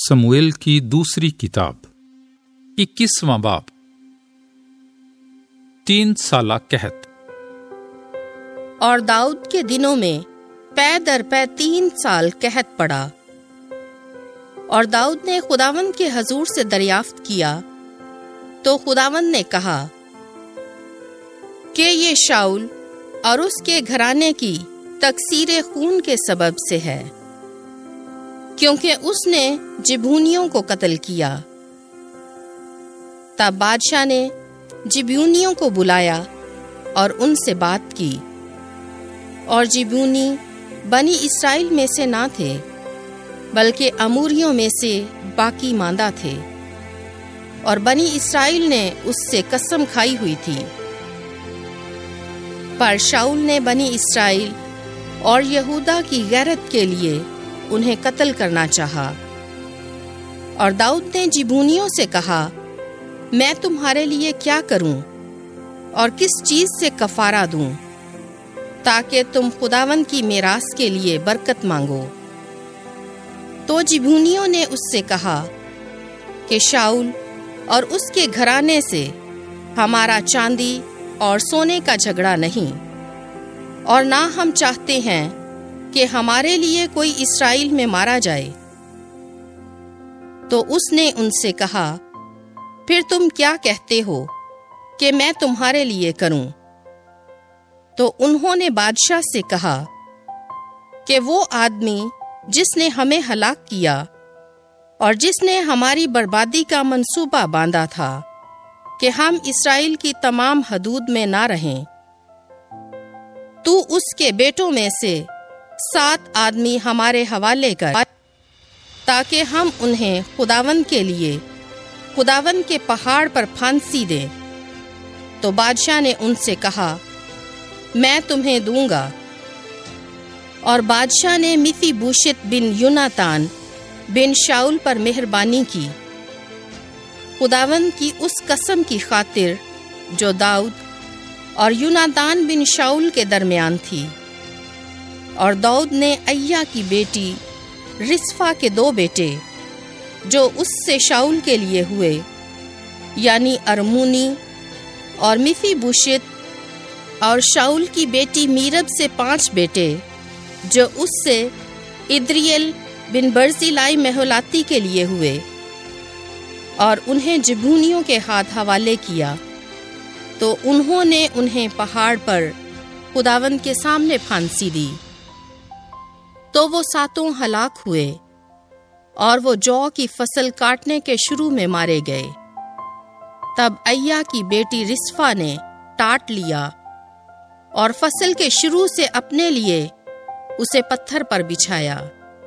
سموئیل کی دوسری کتاب 21واں باب 3 سالہ قحط۔ اور داؤد کے دنوں میں پے در پے 3 سال قحط پڑا، اور داؤد نے خداوند کے حضور سے دریافت کیا تو خداوند نے کہا کہ یہ شاؤل اور اس کے گھرانے کی تکثیر خون کے سبب سے ہے، کیونکہ اس نے جبونیوں کو قتل کیا۔ تب بادشاہ نے جبونیوں کو بلایا اور ان سے بات کی، اور جبونی بنی اسرائیل میں سے نہ تھے بلکہ اموریوں میں سے باقی ماندہ تھے، اور بنی اسرائیل نے اس سے قسم کھائی ہوئی تھی۔ پر شاؤل نے بنی اسرائیل اور یہودا کی غیرت کے لیے انہیں قتل کرنا چاہا، اور داؤد نے جبونیوں سے کہا، میں تمہارے لیے کیا کروں اور کس چیز سے کفارہ دوں تاکہ تم خداوند کی میراث کے لیے برکت مانگو؟ تو جبونیوں نے اس سے کہا کہ شاؤل اور اس کے گھرانے سے ہمارا چاندی اور سونے کا جھگڑا نہیں، اور نہ ہم چاہتے ہیں کہ ہمارے لیے کوئی اسرائیل میں مارا جائے۔ تو اس نے ان سے کہا، پھر تم کیا کہتے ہو کہ میں تمہارے لیے کروں؟ تو انہوں نے بادشاہ سے کہا کہ وہ آدمی جس نے ہمیں ہلاک کیا اور جس نے ہماری بربادی کا منصوبہ باندھا تھا کہ ہم اسرائیل کی تمام حدود میں نہ رہیں، تو اس کے بیٹوں میں سے 7 آدمی ہمارے حوالے کر تاکہ ہم انہیں خداوند کے لیے خداوند کے پہاڑ پر پھانسی دیں۔ تو بادشاہ نے ان سے کہا، میں تمہیں دوں گا۔ اور بادشاہ نے میفی بوشت بن یوناتان بن شاؤل پر مہربانی کی، خداوند کی اس قسم کی خاطر جو داؤد اور یوناتان بن شاؤل کے درمیان تھی۔ اور داؤد نے ایا کی بیٹی رسفا کے 2 بیٹے جو اس سے شاؤل کے لیے ہوئے، یعنی ارمونی اور میفی بوشت، اور شاؤل کی بیٹی میرب سے 5 بیٹے جو اس سے ادریل بن برزیلائی مہولاتی کے لیے ہوئے، اور انہیں جبونیوں کے ہاتھ حوالے کیا۔ تو انہوں نے انہیں پہاڑ پر خداوند کے سامنے پھانسی دی۔ تو وہ 7 ہلاک ہوئے، اور وہ جو کی فصل کاٹنے کے شروع میں مارے گئے۔ تب ایا کی بیٹی رسفا نے ٹاٹ لیا اور فصل کے شروع سے اپنے لیے اسے پتھر پر بچھایا،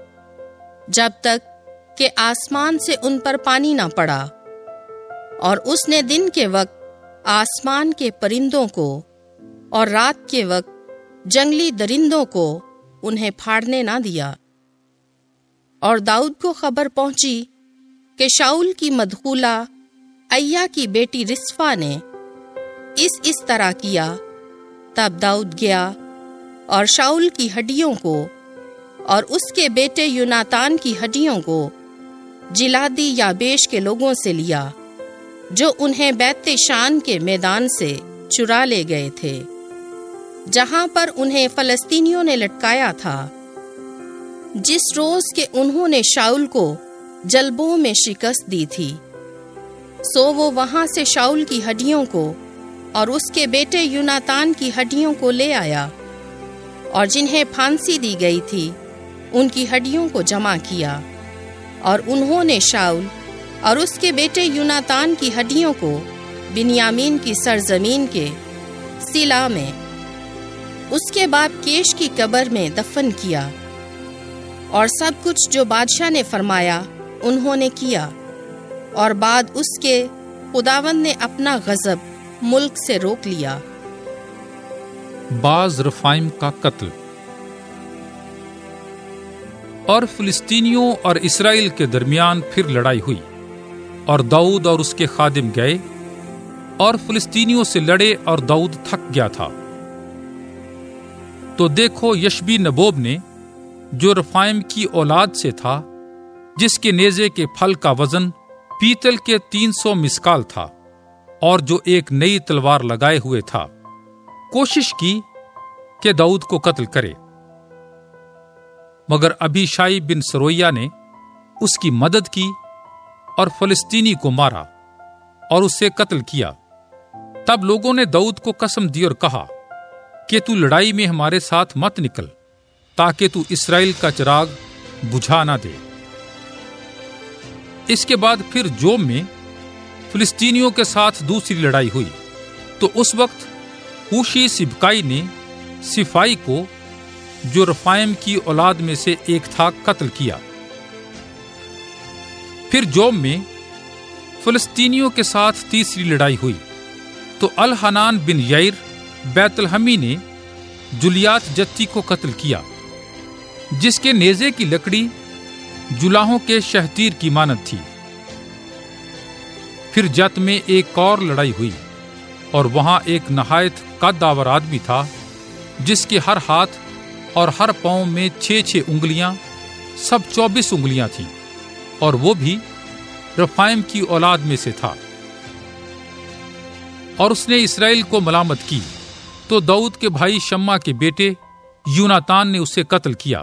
جب تک کہ آسمان سے ان پر پانی نہ پڑا، اور اس نے دن کے وقت آسمان کے پرندوں کو اور رات کے وقت جنگلی درندوں کو انہیں پھاڑنے نہ دیا۔ اور داؤد کو خبر پہنچی کہ شاؤل کی مدخولہ ایا کی بیٹی رسفا نے اس طرح کیا۔ تب داؤد گیا اور شاؤل کی ہڈیوں کو اور اس کے بیٹے یوناتان کی ہڈیوں کو جلادی یابیش کے لوگوں سے لیا، جو انہیں بیت شان کے میدان سے چرا لے گئے تھے، جہاں پر انہیں فلسطینیوں نے لٹکایا تھا، جس روز کہ انہوں نے شاؤل کو جلبوں میں شکست دی تھی۔ سو وہ وہاں سے شاؤل کی ہڈیوں کو اور اس کے بیٹے یوناتان کی ہڈیوں کو لے آیا، اور جنہیں پھانسی دی گئی تھی ان کی ہڈیوں کو جمع کیا، اور انہوں نے شاؤل اور اس کے بیٹے یوناتان کی ہڈیوں کو بنیامین کی سرزمین کے سیلا میں اس کے باپ کیش کی قبر میں دفن کیا، اور سب کچھ جو بادشاہ نے فرمایا انہوں نے کیا۔ اور بعد اس کے خداوند نے اپنا غضب ملک سے روک لیا۔ باز رفائم کا قتل۔ اور فلسطینیوں اور اسرائیل کے درمیان پھر لڑائی ہوئی، اور داؤد اور اس کے خادم گئے اور فلسطینیوں سے لڑے، اور داؤد تھک گیا تھا۔ تو دیکھو یشبی نبوب نے جو رفائم کی اولاد سے تھا جس کے نیزے کے پھل کا وزن پیتل کے 300 مسکال تھا اور جو ایک نئی تلوار لگائے ہوئے تھا، کوشش کی کہ داؤد کو قتل کرے، مگر ابیشائی بن سرویہ نے اس کی مدد کی اور فلسطینی کو مارا اور اسے قتل کیا۔ تب لوگوں نے داؤد کو قسم دی اور کہا کہ تو لڑائی میں ہمارے ساتھ مت نکل، تاکہ تو اسرائیل کا چراغ بجھا نہ دے۔ اس کے بعد پھر جوم میں فلسطینیوں کے ساتھ دوسری لڑائی ہوئی، تو اس وقت ہوشی سبکائی نے صفائی کو، جو رفائم کی اولاد میں سے ایک تھا، قتل کیا۔ پھر جوم میں فلسطینیوں کے ساتھ تیسری لڑائی ہوئی، تو الحنان بن یائر بیت الحمی نے جلیات جتی کو قتل کیا، جس کے نیزے کی لکڑی جلاہوں کے شہتیر کی مانند تھی۔ پھر جت میں ایک اور لڑائی ہوئی، اور وہاں ایک نہایت قد آور آدمی تھا، جس کے ہر ہاتھ اور ہر پاؤں میں 6 انگلیاں، سب 24 انگلیاں تھیں، اور وہ بھی رفائم کی اولاد میں سے تھا۔ اور اس نے اسرائیل کو ملامت کی، تو داؤد کے بھائی شمع کے بیٹے یوناتان نے اسے قتل کیا۔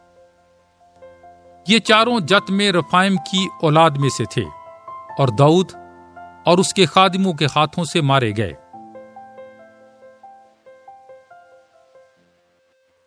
یہ چاروں جت میں رفائم کی اولاد میں سے تھے، اور داؤد اور اس کے خادموں کے ہاتھوں سے مارے گئے۔